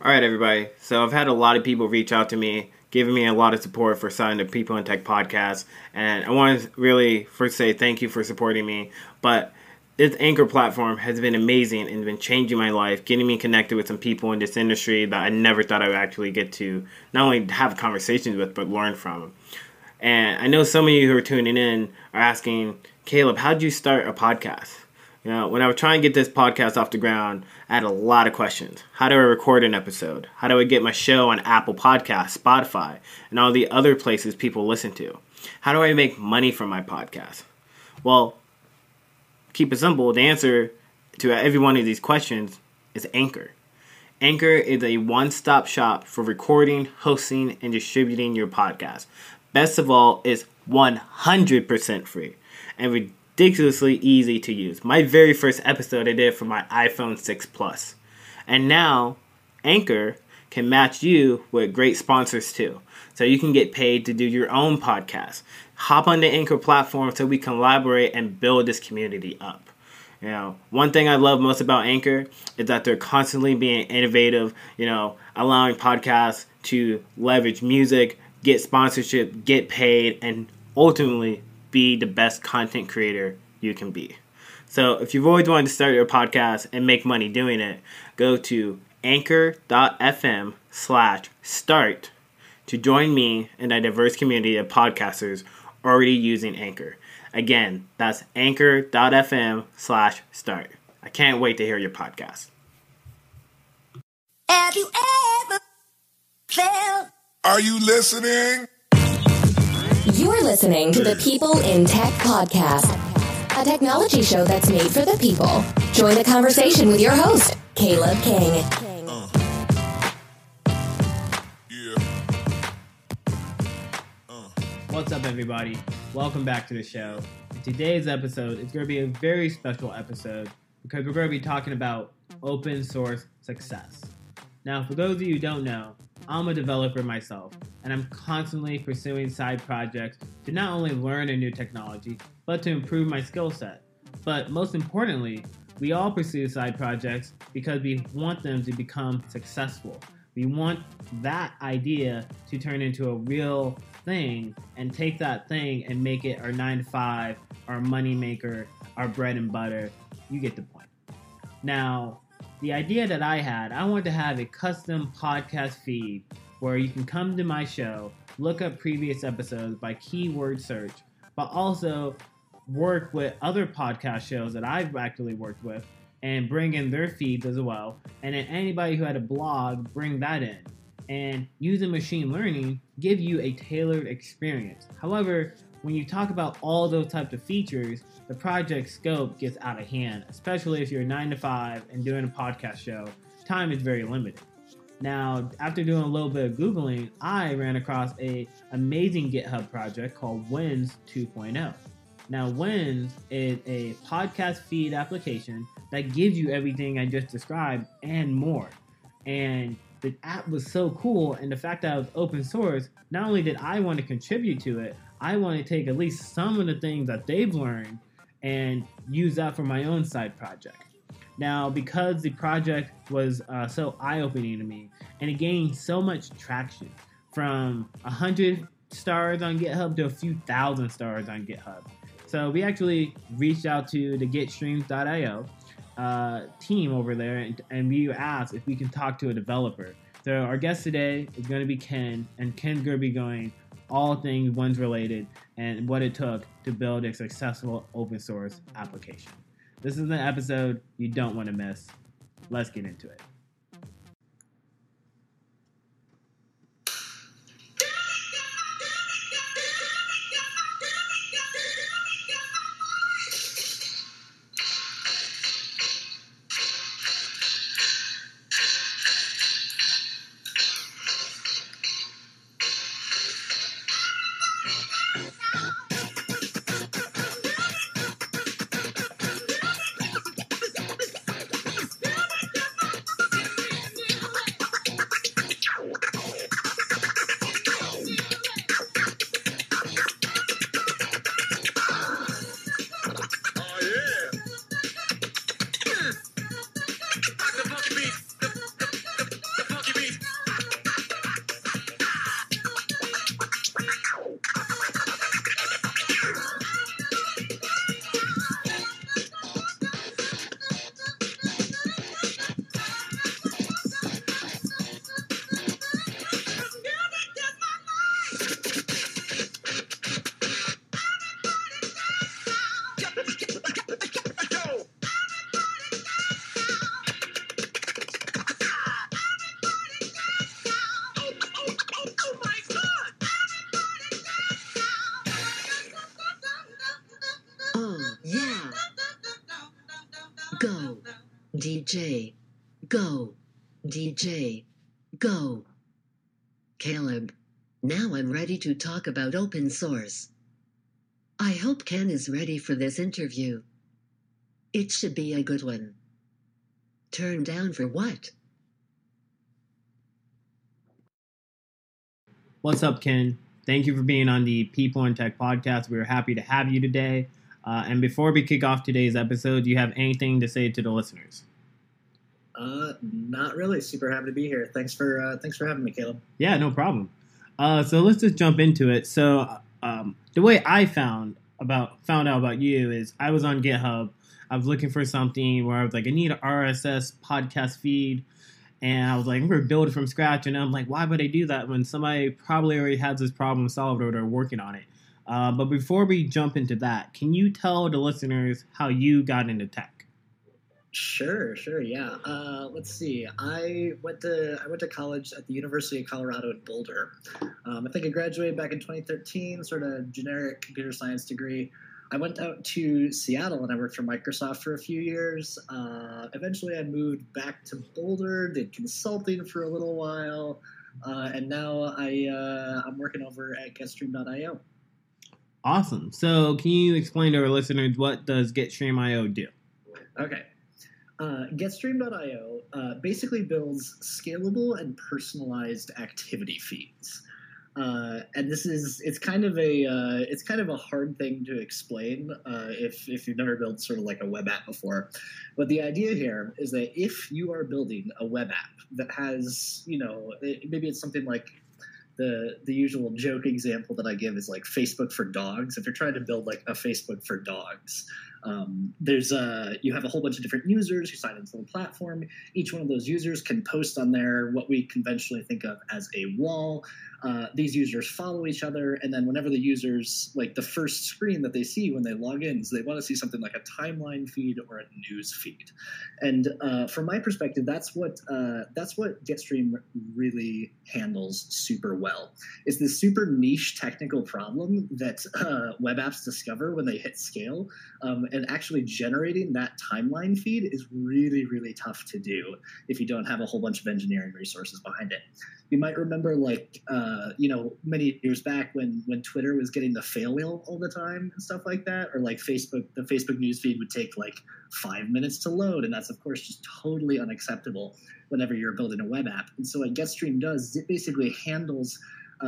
All right, everybody. So I've had a lot of people reach out to me, giving me a lot of support for starting the People in Tech podcast. And I want to really first say thank you for supporting me. But this Anchor platform has been amazing and been changing my life, getting me connected with some people in this industry that I never thought I would actually get to not only have conversations with, but learn from. And I know some of you who are tuning in are asking, Caleb, how did you start a podcast? You know, when I was trying to get this podcast off the ground, I had a lot of questions. How do I record an episode? How do I get my show on Apple Podcasts, Spotify, and all the other places people listen to? How do I make money from my podcast? Well, keep it simple. The answer to every one of these questions is Anchor. Anchor is a one-stop shop for recording, hosting, and distributing your podcast. Best of all, it's 100% free and ridiculously easy to use. My very first episode I did for my iPhone 6 Plus. And now, Anchor can match you with great sponsors too. So you can get paid to do your own podcast. Hop on the Anchor platform so we can collaborate and build this community up. You know, one thing I love most about Anchor is that they're constantly being innovative, allowing podcasts to leverage music, get sponsorship, get paid, and ultimately be the best content creator you can be. So if you've always wanted to start your podcast and make money doing it, go to anchor.fm/start to join me in a diverse community of podcasters already using Anchor. Again, that's anchor.fm/start. I can't wait to hear your podcast. Have you ever felt? Are you listening? You're listening to the People in Tech podcast, a technology show that's made for the people. Join the conversation with your host, Caleb King. What's up, everybody? Welcome back to the show. In today's episode is going to be a very special episode because we're going to be talking about open source success. Now, for those of you who don't know, I'm a developer myself, and I'm constantly pursuing side projects to not only learn a new technology, but to improve my skill set. But most importantly, we all pursue side projects because we want them to become successful. We want that idea to turn into a real thing and take that thing and make it our 9-to-5, our money maker, our bread and butter. You get the point. Now, the idea that I had, I wanted to have a custom podcast feed where you can come to my show, look up previous episodes by keyword search, but also work with other podcast shows that I've actually worked with and bring in their feeds as well. And then anybody who had a blog, bring that in. And using machine learning, give you a tailored experience. However, when you talk about all those types of features, the project scope gets out of hand, especially if you're 9-to-5 and doing a podcast show. Time is very limited. Now, after doing a little bit of Googling, I ran across an amazing GitHub project called Wins 2.0. Now, Wins is a podcast feed application that gives you everything I just described and more. And the app was so cool, and the fact that it was open source, not only did I want to contribute to it, I want to take at least some of the things that they've learned and use that for my own side project. Now, because the project was so eye-opening to me, and it gained so much traction, from 100 stars on GitHub to a few thousand stars on GitHub. So we actually reached out to the GetStreams.io team over there, and we asked if we can talk to a developer. So our guest today is going to be Ken, and Ken's going to be going all things Wins related and what it took to build a successful open source application. This is an episode you don't want to miss. Let's get into it. DJ, go. DJ, go. Caleb, now I'm ready to talk about open source. I hope Ken is ready for this interview. It should be a good one. Turn down for what? What's up, Ken? Thank you for being on the People in Tech podcast. We're happy to have you today. And before we kick off today's episode, do you have anything to say to the listeners? Not really. Super happy to be here. Thanks for having me, Caleb. Yeah, no problem. So let's just jump into it. So the way I found out about you is I was on GitHub. I was looking for something where I was like, I need an RSS podcast feed. And I was like, I'm going to build it from scratch. And I'm like, why would I do that when somebody probably already has this problem solved or they're working on it? But before we jump into that, can you tell the listeners how you got into tech? Sure, yeah. Let's see. I went to college at the University of Colorado in Boulder. I think I graduated back in 2013, sort of generic computer science degree. I went out to Seattle and I worked for Microsoft for a few years. Eventually I moved back to Boulder, did consulting for a little while, and now I'm working over at GetStream.io. Awesome. So can you explain to our listeners, what does GetStream.io do? Okay. GetStream.io basically builds scalable and personalized activity feeds. And it's kind of a hard thing to explain if you've never built sort of like a web app before. But the idea here is that if you are building a web app that has, maybe it's something like the usual joke example that I give is like Facebook for dogs. If you're trying to build like a Facebook for dogs, you have a whole bunch of different users who sign into the platform. Each one of those users can post on there what we conventionally think of as a wall. These users follow each other, and then whenever the users, like the first screen that they see when they log in, is they want to see something like a timeline feed or a news feed. And from my perspective, that's what GetStream really handles super well. Is this super niche technical problem that web apps discover when they hit scale. And actually generating that timeline feed is really, really tough to do if you don't have a whole bunch of engineering resources behind it. You might remember, many years back when Twitter was getting the fail wheel all the time and stuff like that, or like the Facebook news feed would take like 5 minutes to load, and that's of course just totally unacceptable whenever you're building a web app. And so what GetStream does is it basically handles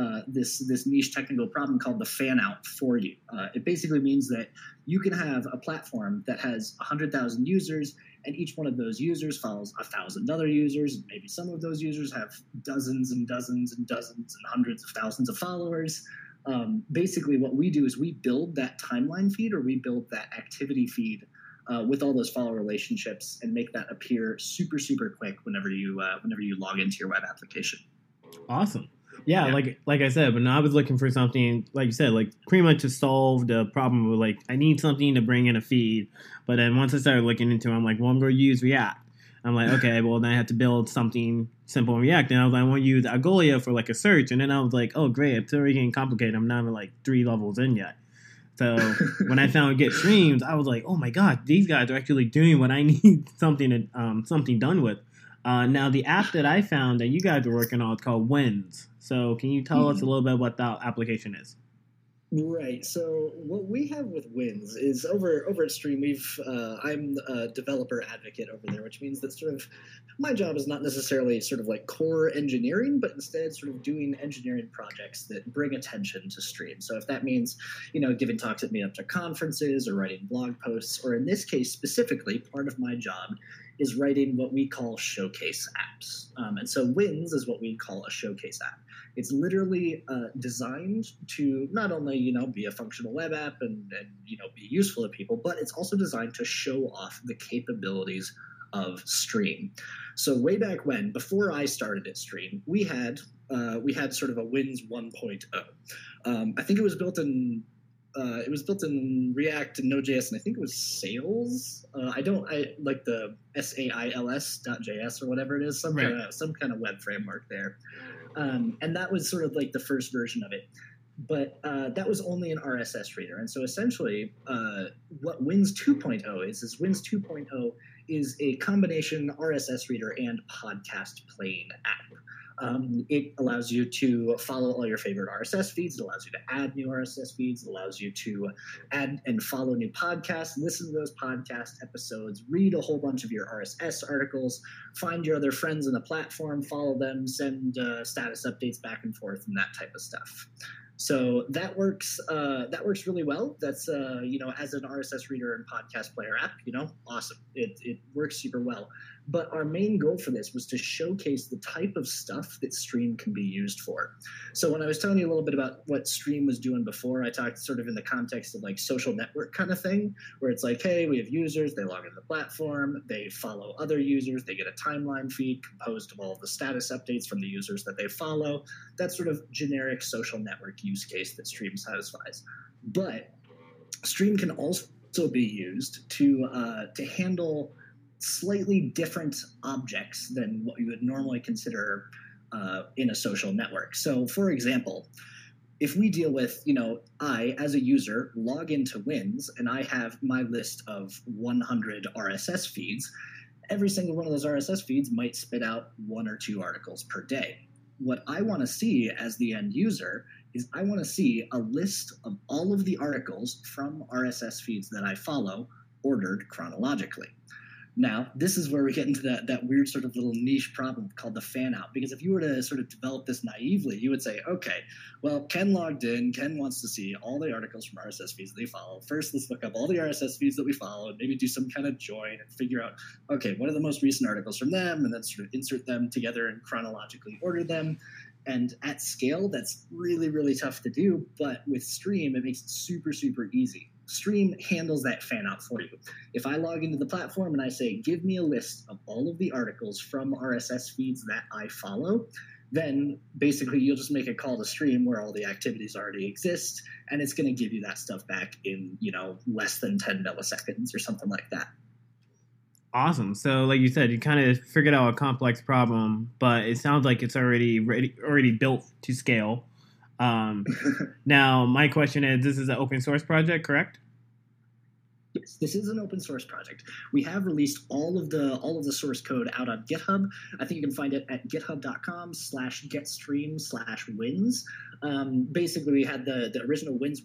this niche technical problem called the fan out for you. It basically means that you can have a platform that has 100,000 users, and each one of those users follows 1,000 other users, and maybe some of those users have dozens and dozens and dozens and hundreds of thousands of followers. Basically, what we do is we build that timeline feed, or we build that activity feed with all those follow relationships, and make that appear super, super quick whenever you log into your web application. Awesome. Yeah, like I said, when I was looking for something, like you said, like pretty much to solve the problem with like, I need something to bring in a feed. But then once I started looking into it, I'm like, well, I'm going to use React. I'm like, okay, well, then I have to build something simple in React. And I was like, I want to use Algolia for like a search. And then I was like, oh, great, it's already getting complicated. I'm not even like 3 levels in yet. So when I found GetStreams, I was like, oh my God, these guys are actually doing what I need something done with. Now, the app that I found that you guys are working on is called Wins. So can you tell us a little bit what that application is? Right. So what we have with Wins is over at Stream, I'm a developer advocate over there, which means that sort of my job is not necessarily sort of like core engineering, but instead sort of doing engineering projects that bring attention to Stream. So if that means, giving talks at Meetup conferences or writing blog posts, or in this case specifically, part of my job is writing what we call showcase apps. And so Wins is what we call a showcase app. It's literally designed to not only, be a functional web app and be useful to people, but it's also designed to show off the capabilities of Stream. So way back when, before I started at Stream, we had sort of a Wins 1.0. I think it was built in React and Node.js, and I think it was Sails. I like the SAILS.js or whatever it is, some kind of web framework there. And that was sort of like the first version of it. But that was only an RSS reader. And so essentially what Wins 2.0 is Wins 2.0 is a combination RSS reader and podcast playing app. It allows you to follow all your favorite RSS feeds. It allows you to add new RSS feeds. It allows you to add and follow new podcasts, listen to those podcast episodes, read a whole bunch of your RSS articles, find your other friends on the platform, follow them, send status updates back and forth, and that type of stuff. So that works really well. That's as an RSS reader and podcast player app, awesome. It works super well. But our main goal for this was to showcase the type of stuff that Stream can be used for. So when I was telling you a little bit about what Stream was doing before, I talked sort of in the context of like social network kind of thing, where it's like, hey, we have users, they log into the platform, they follow other users, they get a timeline feed composed of all of the status updates from the users that they follow. That sort of generic social network use case that Stream satisfies. But Stream can also be used to handle slightly different objects than what you would normally consider in a social network. So, for example, if we deal with, I, as a user, log into Wins, and I have my list of 100 RSS feeds, every single one of those RSS feeds might spit out 1 or 2 articles per day. What I want to see as the end user is I want to see a list of all of the articles from RSS feeds that I follow ordered chronologically. Now, this is where we get into that weird sort of little niche problem called the fan out. Because if you were to sort of develop this naively, you would say, okay, well, Ken logged in. Ken wants to see all the articles from RSS feeds that they follow. First, let's look up all the RSS feeds that we follow and maybe do some kind of join and figure out, okay, what are the most recent articles from them? And then sort of insert them together and chronologically order them. And at scale, that's really, really tough to do. But with Stream, it makes it super, super easy. Stream handles that fan out for you. If I log into the platform and I say, give me a list of all of the articles from RSS feeds that I follow, then basically you'll just make a call to Stream where all the activities already exist, and it's going to give you that stuff back in, less than 10 milliseconds or something like that. Awesome. So like you said, you kind of figured out a complex problem, but it sounds like it's already built to scale. Now, my question is, this is an open source project, correct? Yes, this is an open source project. We have released all of the source code out on GitHub. I think you can find it at github.com/getstream/wins. Basically, we had the original Wins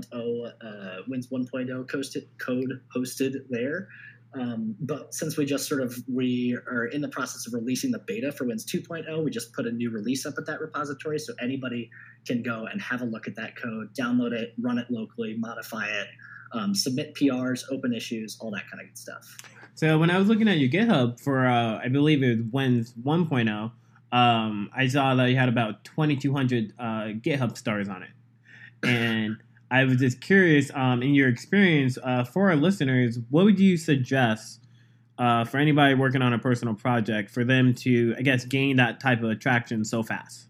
1.0 code hosted there. But since we are in the process of releasing the beta for Wins 2.0, we just put a new release up at that repository, so anybody can go and have a look at that code, download it, run it locally, modify it, submit PRs, open issues, all that kind of good stuff. So when I was looking at your GitHub for, I believe it was Wins 1.0, I saw that you had about 2,200 GitHub stars on it. And I was just curious, in your experience, for our listeners, what would you suggest for anybody working on a personal project for them to, I guess, gain that type of attraction so fast?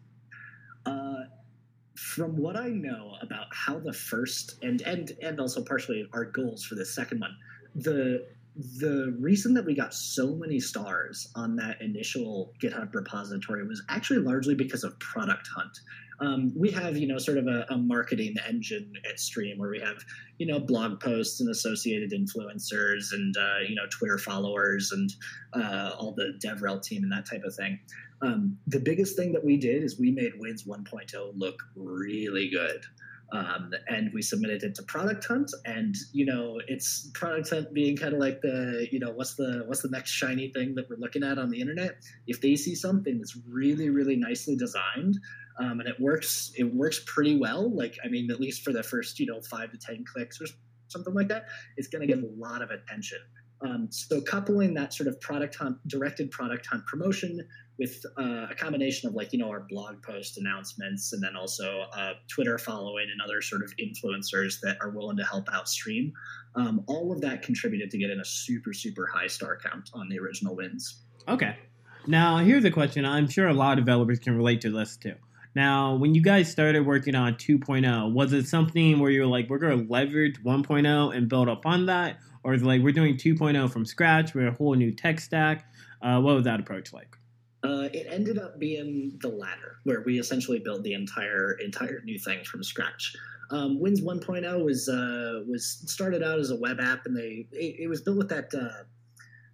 From what I know about how the first and also partially our goals for the second one, the reason that we got so many stars on that initial GitHub repository was actually largely because of Product Hunt. We have, sort of a marketing engine at Stream where we have, blog posts and associated influencers and, Twitter followers and all the DevRel team and that type of thing. The biggest thing that we did is we made Wins 1.0 look really good. And we submitted it to Product Hunt, and it's Product Hunt being kind of like the what's the next shiny thing that we're looking at on the internet. If they see something that's really, really nicely designed, and it works pretty well, like at least for the first 5 to 10 clicks or something like that, it's going to get a lot of attention. So coupling that sort of directed Product Hunt promotion with a combination of our blog post announcements and then also Twitter following and other sort of influencers that are willing to help out Stream, all of that contributed to getting a super, super high star count on the original Wins. Okay. Now, here's a question I'm sure a lot of developers can relate to this too. Now, when you guys started working on 2.0, was it something where you were like, we're going to leverage 1.0 and build up on that? Or is it like, we're doing 2.0 from scratch, we're a whole new tech stack? What was that approach like? It ended up being the latter, where we essentially built the entire new thing from scratch. Wins 1.0 was started out as a web app, and it was built with that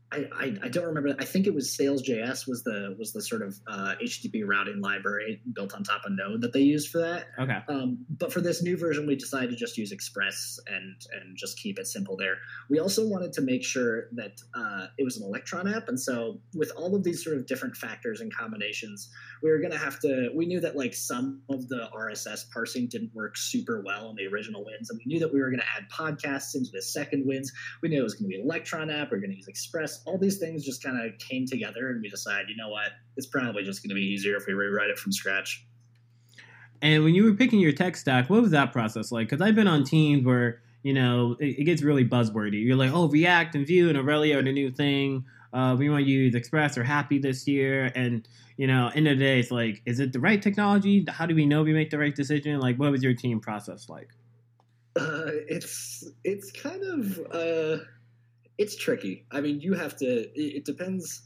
I don't remember. I think it was Sales.js was the sort of HTTP routing library built on top of Node that they used for that. Okay. But for this new version, we decided to just use Express and just keep it simple there. We also wanted to make sure that it was an Electron app, and so with all of these sort of different factors and combinations, we were going to have to. We knew that like some of the RSS parsing didn't work super well in the original wins, and we knew that we were going to add podcasts into the second wins. We knew it was going to be an Electron app. We were going to use Express. All these things just kind of came together, and we decided, you know what, it's probably just going to be easier if we rewrite it from scratch. And when you were picking your tech stack, what was that process like? Because I've been on teams where, you know, it gets really buzzwordy. You're like, oh, React and Vue and Aurelia are the new thing. We want to use Express or Happy this year. And, you know, end of the day, it's like, is it the right technology? How do we know we make the right decision? Like, what was your team process like? It's kind of it's tricky. I mean, you have to. It depends.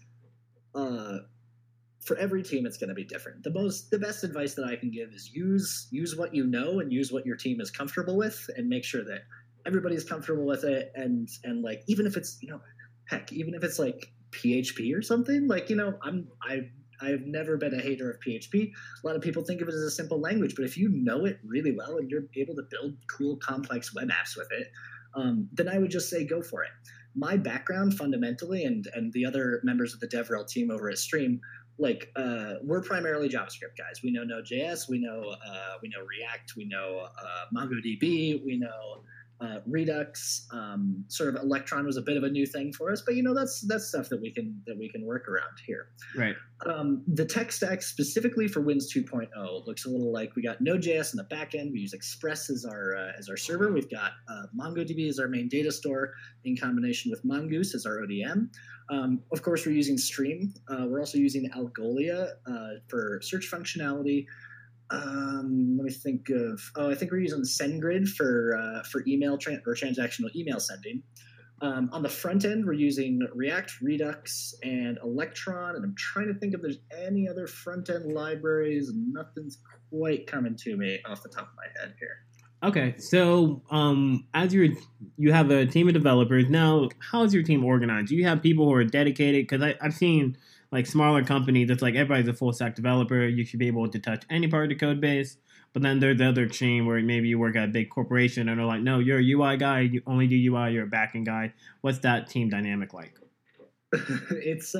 For every team, it's going to be different. The best advice that I can give is use what you know and use what your team is comfortable with, and make sure that everybody's comfortable with it. And like, even if it's, you know, heck, even if it's like PHP or something, like, you know, I've never been a hater of PHP. A lot of people think of it as a simple language, but if you know it really well and you're able to build cool, complex web apps with it, then I would just say go for it. My background fundamentally, and the other members of the DevRel team over at Stream, like we're primarily JavaScript guys. We know Node.js, we know React, we know MongoDB, we know Redux. Sort of Electron was a bit of a new thing for us, but you know that's stuff that we can work around here. Right. The tech stack specifically for Wins 2.0 looks a little like we got Node.js in the back end. We use Express as our server. We've got MongoDB as our main data store in combination with Mongoose as our ODM. Of course, we're using Stream. We're also using Algolia for search functionality. Let me think of. I think we're using SendGrid for email or transactional email sending. On the front end, we're using React, Redux, and Electron. And I'm trying to think if there's any other front end libraries. Nothing's quite coming to me off the top of my head here. Okay, so as you have a team of developers now, how is your team organized? Do you have people who are dedicated? Because I've seen like smaller companies, it's like everybody's a full stack developer. You should be able to touch any part of the code base. But then there's the other extreme where maybe you work at a big corporation and they're like, no, you're a UI guy, you only do UI, you're a backend guy. What's that team dynamic like? It's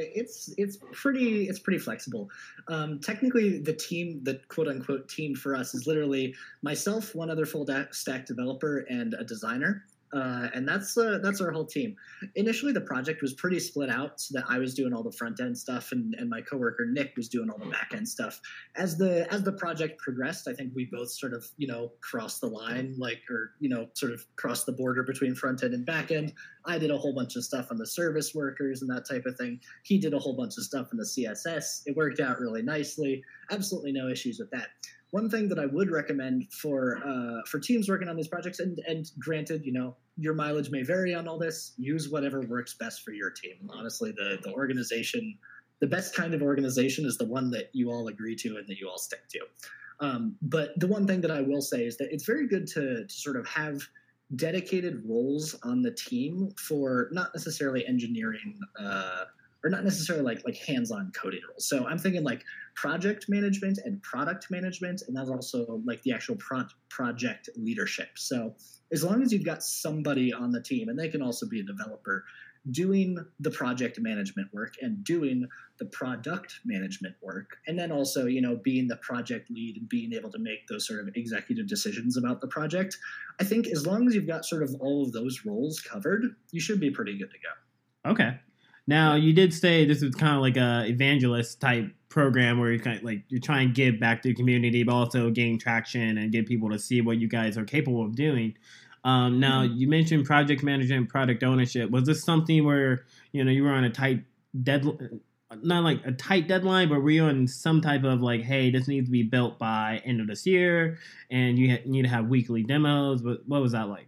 pretty flexible. Technically, the quote unquote team for us is literally myself, one other full stack developer, and a designer. And that's our whole team. Initially, the project was pretty split out, so that I was doing all the front end stuff, and my coworker Nick was doing all the back end stuff. As the project progressed, I think we both sort of crossed the line, sort of crossed the border between front end and back end. I did a whole bunch of stuff on the service workers and that type of thing. He did a whole bunch of stuff in the CSS. It worked out really nicely. Absolutely no issues with that. One thing that I would recommend for teams working on these projects, and granted, your mileage may vary on all this, use whatever works best for your team. Honestly, the organization, the best kind of organization is the one that you all agree to and that you all stick to. But the one thing that I will say is that it's very good to sort of have dedicated roles on the team for not necessarily engineering or not necessarily like hands-on coding roles. So I'm thinking like project management and product management, and that's also like the actual project leadership. So as long as you've got somebody on the team, and they can also be a developer, doing the project management work and doing the product management work, and then also, being the project lead and being able to make those sort of executive decisions about the project, I think as long as you've got sort of all of those roles covered, you should be pretty good to go. Okay. Now, you did say this was kind of like a evangelist type program where you're trying to give back to the community, but also gain traction and get people to see what you guys are capable of doing. Now, you mentioned project management, product ownership. Was this something where you were on a tight deadline, not like a tight deadline, but were you on some type of like, hey, this needs to be built by end of this year, and you need to have weekly demos? What was that like?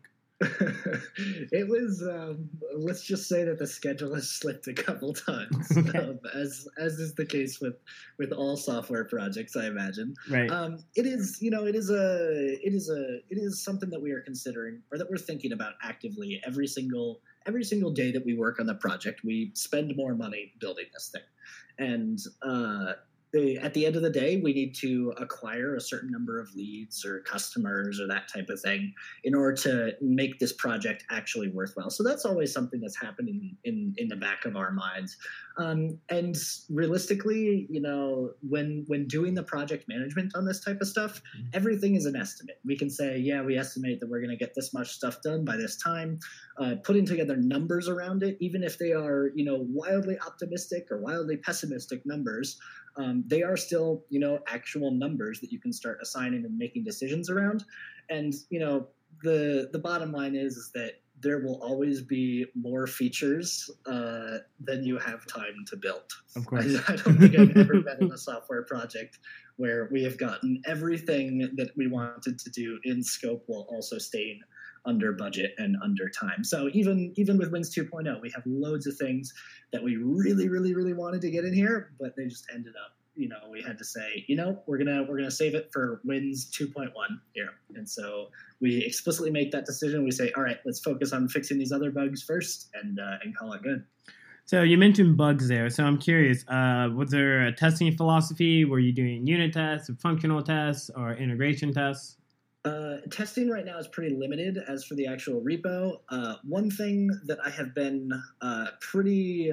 It was let's just say that the schedule has slipped a couple times, as is the case with all software projects, I imagine. Right. It is something that we are considering, or that we're thinking about actively every single every single day that we work on the project, we spend more money building this thing. And at the end of the day, we need to acquire a certain number of leads or customers or that type of thing in order to make this project actually worthwhile. So that's always something that's happening in the back of our minds. And realistically, when doing the project management on this type of stuff, everything is an estimate. We can say, yeah, we estimate that we're going to get this much stuff done by this time. Putting together numbers around it, even if they are, wildly optimistic or wildly pessimistic numbers, they are still, actual numbers that you can start assigning and making decisions around. And, the bottom line is that there will always be more features than you have time to build. Of course. I don't think I've ever been in a software project where we have gotten everything that we wanted to do in scope while also staying under budget and under time. So even with Wins 2.0, we have loads of things that we really, really, really wanted to get in here, but they just ended up, we had to say, we're gonna save it for Wins 2.1 here. And so we explicitly make that decision. We say, all right, let's focus on fixing these other bugs first and call it good. So you mentioned bugs there. So I'm curious, was there a testing philosophy? Were you doing unit tests, functional tests, or integration tests? Testing right now is pretty limited. As for the actual repo, one thing that I have been pretty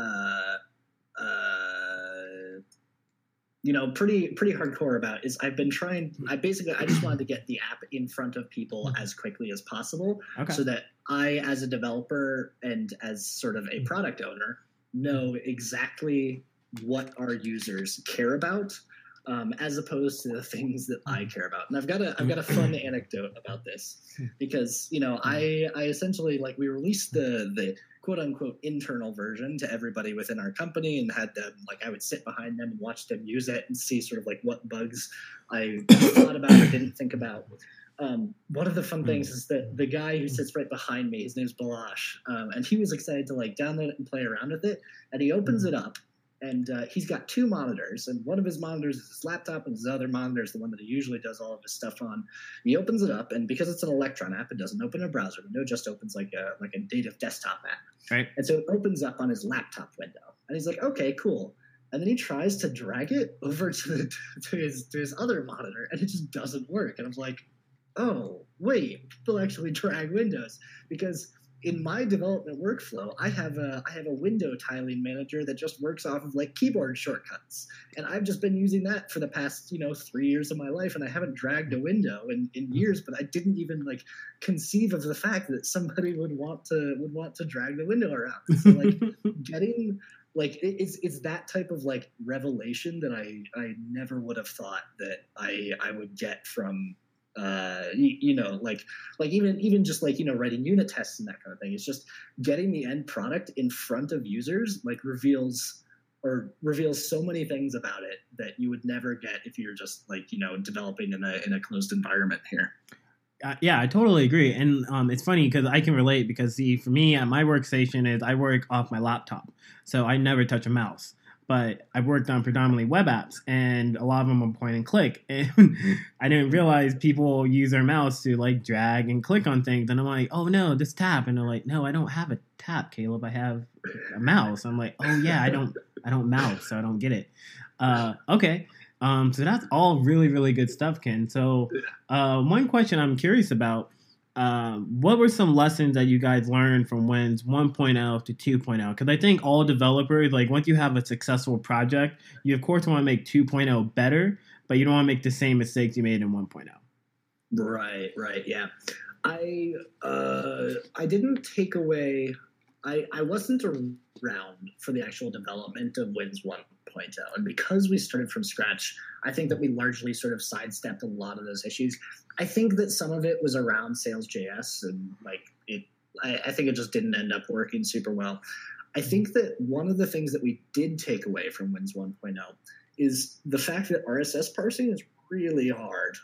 hardcore about is I've been trying. I just wanted to get the app in front of people as quickly as possible, so that I, as a developer and as sort of a product owner, know exactly what our users care about. As opposed to the things that I care about. And I've got a fun anecdote about this because, I essentially, we released the quote unquote internal version to everybody within our company and had them, I would sit behind them and watch them use it and see sort of what bugs I thought about or didn't think about. One of the fun things is that the guy who sits right behind me, his name's Balash, and he was excited to download it and play around with it. And he opens it up. And he's got two monitors, and one of his monitors is his laptop, and his other monitor is the one that he usually does all of his stuff on. He opens it up, and because it's an Electron app, it doesn't open a browser window; it just opens like a native desktop app. Right. And so it opens up on his laptop window, and he's like, "Okay, cool." And then he tries to drag it over to his other monitor, and it just doesn't work. And I was like, "Oh, wait, people actually drag windows because." In my development workflow, I have a window tiling manager that just works off of keyboard shortcuts, and I've just been using that for the past 3 years of my life, and I haven't dragged a window in years. But I didn't even conceive of the fact that somebody would want to drag the window around. So getting it's that type of revelation that I never would have thought that I would get from. Even just writing unit tests and that kind of thing. It's just getting the end product in front of users reveals so many things about it that you would never get if you're just developing in a closed environment here. Yeah, I totally agree. And it's funny because I can relate because for me at my workstation I work off my laptop, so I never touch a mouse. But I've worked on predominantly web apps, and a lot of them are point and click. And I didn't realize people use their mouse to drag and click on things. And I'm like, oh no, this tab. And they're like, no, I don't have a tab, Caleb. I have a mouse. I'm like, oh yeah, I don't mouse, so I don't get it. Okay. So that's all really, really good stuff, Ken. So one question I'm curious about. What were some lessons that you guys learned from Wins 1.0 to 2.0? Because I think all developers, once you have a successful project, you of course want to make 2.0 better, but you don't want to make the same mistakes you made in 1.0. Right, yeah. I didn't take away. I wasn't around for the actual development of Wins 1.0, and because we started from scratch, I think that we largely sort of sidestepped a lot of those issues. I think that some of it was around Sales.js, and I think it just didn't end up working super well. I think that one of the things that we did take away from Wins 1.0 is the fact that RSS parsing is really hard.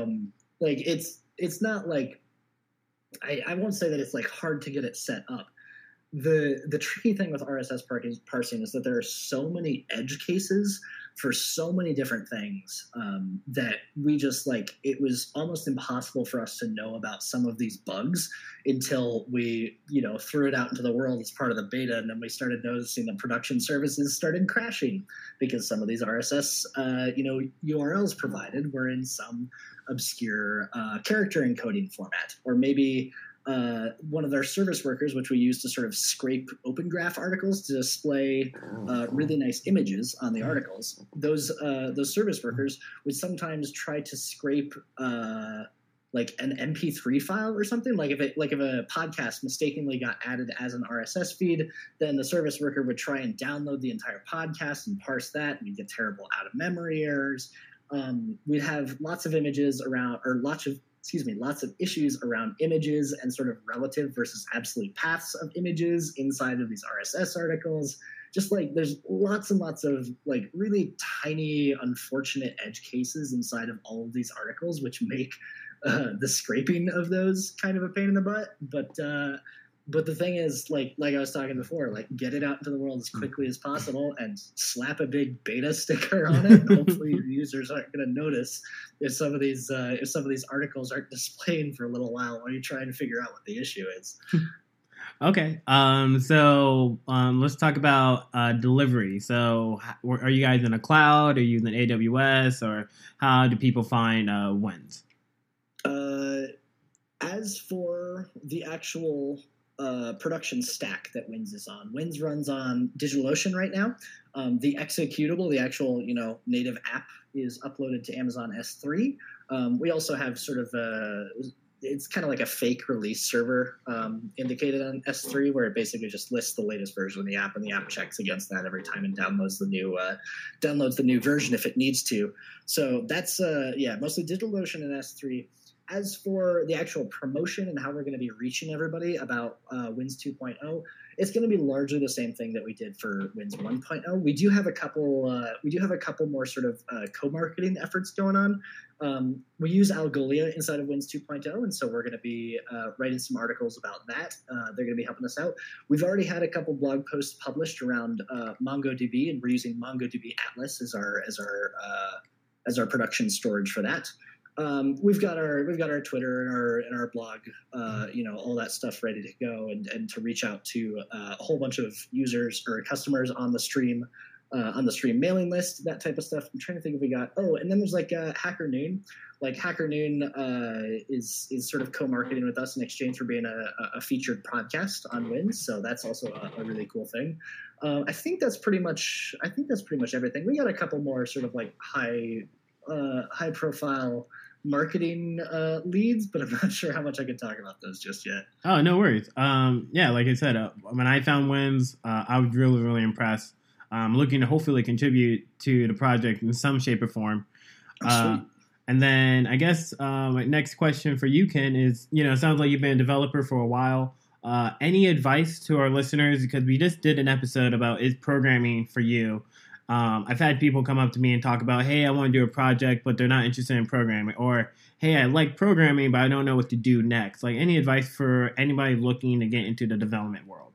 It's not I won't say that it's hard to get it set up. The tricky thing with RSS parsing is that there are so many edge cases for so many different things that we just it was almost impossible for us to know about some of these bugs until we, threw it out into the world as part of the beta. And then we started noticing that production services started crashing because some of these RSS, URLs provided were in some obscure character encoding format, or maybe one of their service workers, which we use to sort of scrape Open Graph articles to display really nice images on the articles. Those service workers would sometimes try to scrape an MP3 file or something. Like if a podcast mistakenly got added as an RSS feed, then the service worker would try and download the entire podcast and parse that, and we'd get terrible out of memory errors. We'd have lots of images around, or lots of issues around images and sort of relative versus absolute paths of images inside of these RSS articles. Just there's lots and lots of really tiny, unfortunate edge cases inside of all of these articles, which make the scraping of those kind of a pain in the butt. But the thing is, like I was talking before, get it out into the world as quickly as possible and slap a big beta sticker on it. Hopefully your users aren't going to notice if some of these articles aren't displaying for a little while you're trying to figure out what the issue is. Okay. So let's talk about delivery. So are you guys in a cloud? Are you using AWS? Or how do people find WINS? As for the actual production stack that WINS is on, WINS runs on DigitalOcean right now. The executable, the actual native app, is uploaded to Amazon S3. We also have sort of it's kind of like a fake release server indicated on S3, where it basically just lists the latest version of the app, and the app checks against that every time and downloads the new version if it needs to. So that's mostly DigitalOcean and S3. As for the actual promotion and how we're going to be reaching everybody about WINS 2.0, it's going to be largely the same thing that we did for WINS 1.0. We do have a couple more sort of co-marketing efforts going on. We use Algolia inside of WINS 2.0, and so we're going to be writing some articles about that. They're going to be helping us out. We've already had a couple blog posts published around MongoDB, and we're using MongoDB Atlas as our production storage for that. We've got our Twitter and our blog, all that stuff ready to go, and to reach out to a whole bunch of users or customers on the stream mailing list, that type of stuff. I'm trying to think if we got. Oh, and then there's Hacker Noon. Hacker Noon is sort of co-marketing with us in exchange for being a featured podcast on WINS. So that's also a really cool thing. I think that's pretty much everything. We got a couple more sort of high profile marketing leads, but I'm not sure how much I can talk about those just yet. Oh, no worries. Like I said, when I found WINS, I was really, really impressed. I'm looking to hopefully contribute to the project in some shape or form. And then I guess my next question for you, Ken, is, it sounds like you've been a developer for a while. Any advice to our listeners? Because we just did an episode about is programming for you. I've had people come up to me and talk about, hey, I want to do a project, but they're not interested in programming. Or, hey, I like programming, but I don't know what to do next. Any advice for anybody looking to get into the development world?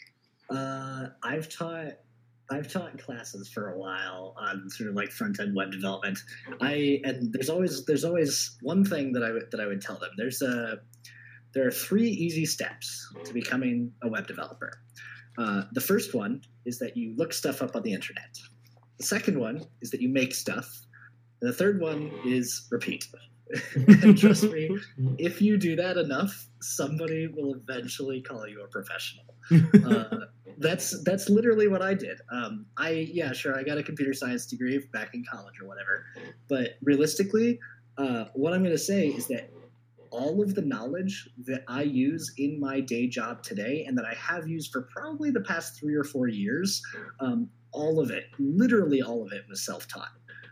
I've taught classes for a while on sort of front-end web development. There's always one thing that I would tell them. There are 3 easy steps to becoming a web developer. The first one is that you look stuff up on the internet. The second one is that you make stuff. And the third one is repeat. And trust me, if you do that enough, somebody will eventually call you a professional. That's literally what I did. I got a computer science degree back in college or whatever. But realistically, what I'm going to say is that all of the knowledge that I use in my day job today, and that I have used for probably the past 3 or 4 years, literally all of it was self-taught.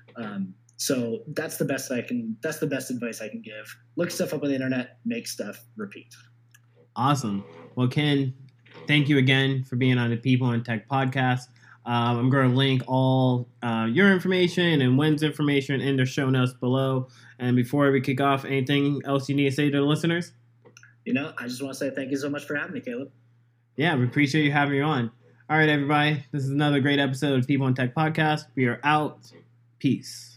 So that's the best advice I can give. Look stuff up on the internet, make stuff, repeat. Awesome. Well, Ken, thank you again for being on the People in Tech podcast. I'm going to link all your information and WINS information in the show notes below. And before we kick off, anything else you need to say to the listeners? I just want to say thank you so much for having me, Caleb. Yeah, we appreciate you having you on. All right, everybody. This is another great episode of People in Tech Podcast. We are out. Peace.